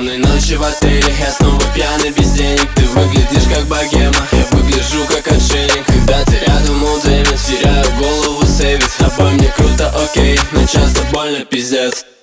бессонной ночи в отеле, я снова пьяный без денег. Ты выглядишь как богема, я выгляжу как отшельник. Когда ты рядом, удемет, теряю голову, сейвит. С тобой мне круто, окей, но часто больно, пиздец.